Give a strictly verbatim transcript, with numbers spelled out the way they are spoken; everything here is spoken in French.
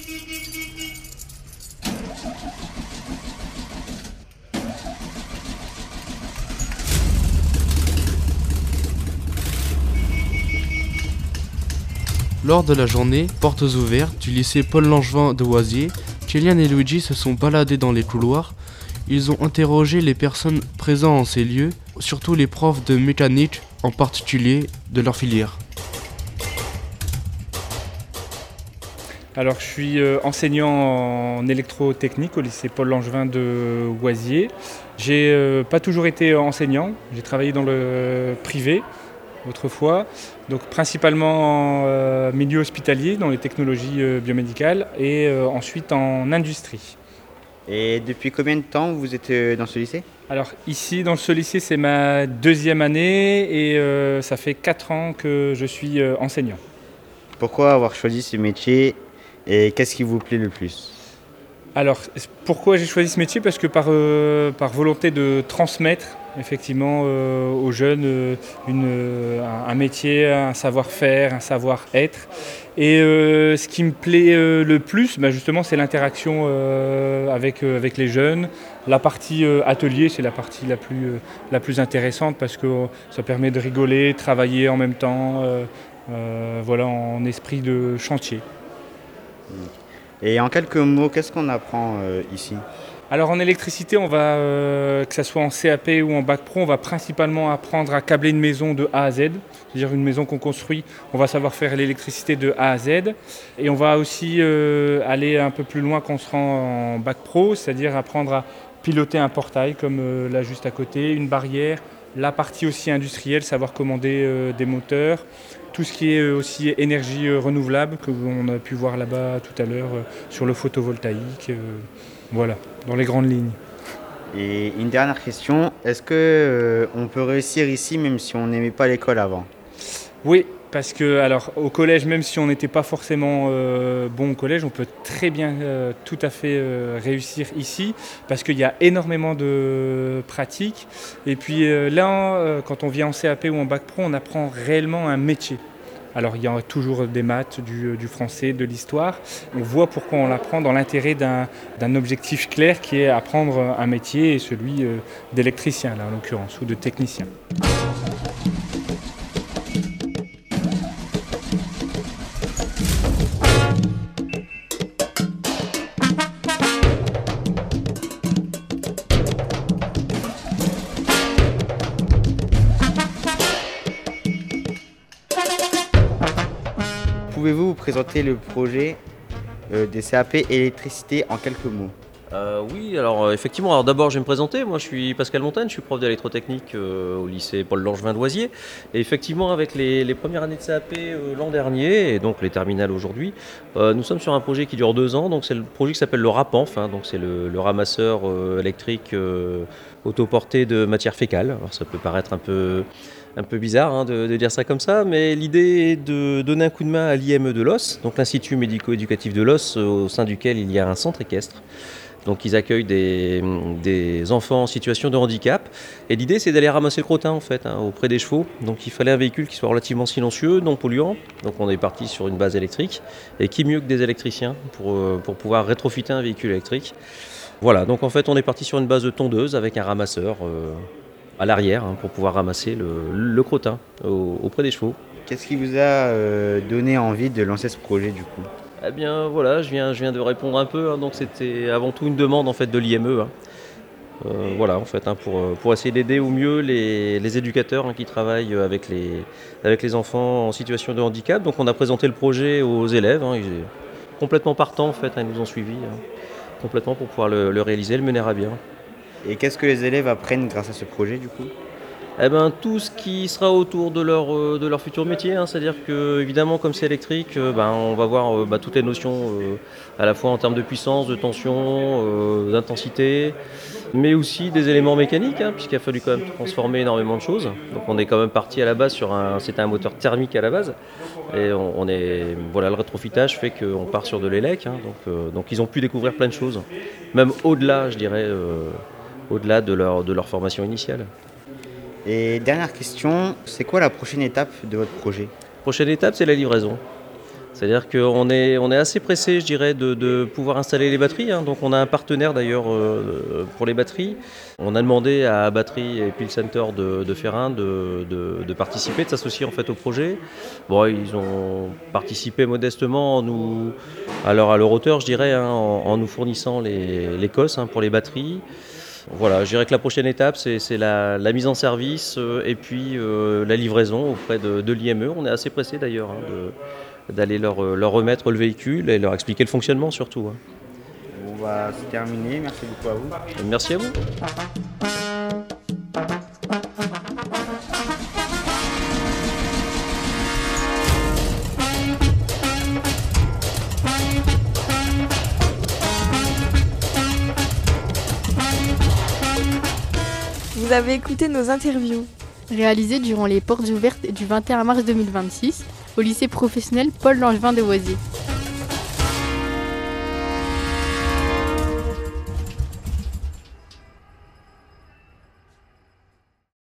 Lors de la journée, portes ouvertes du lycée Paul Langevin de Oisier, Kélian et Luigi se sont baladés dans les couloirs. Ils ont interrogé les personnes présentes en ces lieux, surtout les profs de mécanique, en particulier de leur filière. Alors je suis enseignant en électrotechnique au lycée Paul Langevin de Oisier. J'ai euh, pas toujours été enseignant, j'ai travaillé dans le privé autrefois, donc principalement en euh, milieu hospitalier, dans les technologies euh, biomédicales et euh, ensuite en industrie. Et depuis combien de temps vous êtes dans ce lycée ? Alors ici dans ce lycée c'est ma deuxième année et euh, ça fait quatre ans que je suis euh, enseignant. Pourquoi avoir choisi ce métier et qu'est-ce qui vous plaît le plus ? Alors pourquoi j'ai choisi ce métier ? Parce que par, euh, par volonté de transmettre effectivement euh, aux jeunes euh, une, euh, un métier, un savoir-faire, un savoir-être. Et euh, ce qui me plaît euh, le plus, bah justement, c'est l'interaction euh, avec, euh, avec les jeunes. La partie euh, atelier, c'est la partie la plus, euh, la plus intéressante parce que euh, ça permet de rigoler, travailler en même temps, euh, euh, voilà, en esprit de chantier. Et en quelques mots, qu'est-ce qu'on apprend euh, ici ? Alors en électricité, on va, euh, que ce soit en C A P ou en bac pro, on va principalement apprendre à câbler une maison de A à Z. C'est-à-dire une maison qu'on construit, on va savoir faire l'électricité de A à Z. Et on va aussi euh, aller un peu plus loin quand on se rend en bac pro, c'est-à-dire apprendre à piloter un portail comme euh, là juste à côté, une barrière, la partie aussi industrielle, savoir commander euh, des moteurs, tout ce qui est euh, aussi énergie euh, renouvelable, que on a pu voir là-bas tout à l'heure euh, sur le photovoltaïque. Euh, Voilà, dans les grandes lignes. Et une dernière question, est-ce que euh, on peut réussir ici même si on n'aimait pas l'école avant ? Oui, parce que alors au collège, même si on n'était pas forcément euh, bon au collège, on peut très bien euh, tout à fait euh, réussir ici, parce qu'il y a énormément de pratiques. Et puis euh, là, euh, quand on vient en C A P ou en bac pro, on apprend réellement un métier. Alors il y a toujours des maths, du, du français, de l'histoire. On voit pourquoi on l'apprend dans l'intérêt d'un, d'un objectif clair qui est apprendre un métier, et celui euh, d'électricien là en l'occurrence, ou de technicien. Pouvez-vous vous présenter le projet euh, des C A P électricité en quelques mots ? Euh, oui, alors euh, effectivement, alors d'abord je vais me présenter, moi je suis Pascal Montagne, je suis prof d'électrotechnique euh, au lycée Paul Langevin de Oisier. Et effectivement avec les, les premières années de C A P euh, l'an dernier, et donc les terminales aujourd'hui, euh, nous sommes sur un projet qui dure deux ans, donc c'est le projet qui s'appelle le RAPANF, hein, donc c'est le, le ramasseur euh, électrique euh, autoporté de matière fécale. Alors ça peut paraître un peu... un peu bizarre hein, de, de dire ça comme ça, mais l'idée est de donner un coup de main à l'I M E de l'Os, donc l'Institut médico-éducatif de l'Os, au sein duquel il y a un centre équestre. Donc ils accueillent des, des enfants en situation de handicap. Et l'idée c'est d'aller ramasser le crottin en fait, hein, auprès des chevaux. Donc il fallait un véhicule qui soit relativement silencieux, non polluant. Donc on est parti sur une base électrique. Et qui mieux que des électriciens pour, pour pouvoir rétrofiter un véhicule électrique. Voilà, donc en fait on est parti sur une base de tondeuse avec un ramasseur euh, à l'arrière hein, pour pouvoir ramasser le, le crottin au, auprès des chevaux. Qu'est-ce qui vous a euh, donné envie de lancer ce projet du coup ? Eh bien voilà, je viens, je viens de répondre un peu, hein, donc c'était avant tout une demande en fait de l'I M E. Hein. Euh, voilà en fait, hein, pour, pour essayer d'aider au mieux les, les éducateurs hein, qui travaillent avec les, avec les enfants en situation de handicap. Donc on a présenté le projet aux élèves, hein, ils étaient complètement partants en fait, hein, ils nous ont suivis hein, complètement pour pouvoir le, le réaliser, le mener à bien. Et qu'est-ce que les élèves apprennent grâce à ce projet du coup ? Eh ben, tout ce qui sera autour de leur, euh, de leur futur métier, hein. C'est-à-dire que évidemment comme c'est électrique, euh, ben, on va voir euh, bah, toutes les notions euh, à la fois en termes de puissance, de tension, euh, d'intensité, mais aussi des éléments mécaniques, hein, puisqu'il a fallu quand même transformer énormément de choses. Donc on est quand même parti à la base sur un, c'était un moteur thermique à la base, et on, on est, voilà, le rétrofitage fait qu'on part sur de l'élec, hein, donc, euh, donc ils ont pu découvrir plein de choses, même au-delà, je dirais, euh, au-delà de leur, de leur formation initiale. Et dernière question, c'est quoi la prochaine étape de votre projet ? Prochaine étape, c'est la livraison. C'est-à-dire qu'on est, on est assez pressé, je dirais, de, de pouvoir installer les batteries. Hein. Donc on a un partenaire d'ailleurs euh, pour les batteries. On a demandé à Batterie et Pile Center de, de Ferrin de, de, de participer, de s'associer en fait au projet. Bon, ils ont participé modestement en nous, à leur, à leur hauteur, je dirais, hein, en, en nous fournissant les, les C O S hein, pour les batteries. Voilà, je dirais que la prochaine étape, c'est, c'est la, la mise en service euh, et puis euh, la livraison auprès de, de l'I M E. On est assez pressé d'ailleurs hein, de, d'aller leur, leur remettre le véhicule et leur expliquer le fonctionnement surtout. Hein. On va se terminer. Merci beaucoup à vous. Merci à vous. Vous avez écouté nos interviews. Réalisé durant les portes ouvertes du vingt et un mars deux mille vingt-six au lycée professionnel Paul Langevin de Oisier.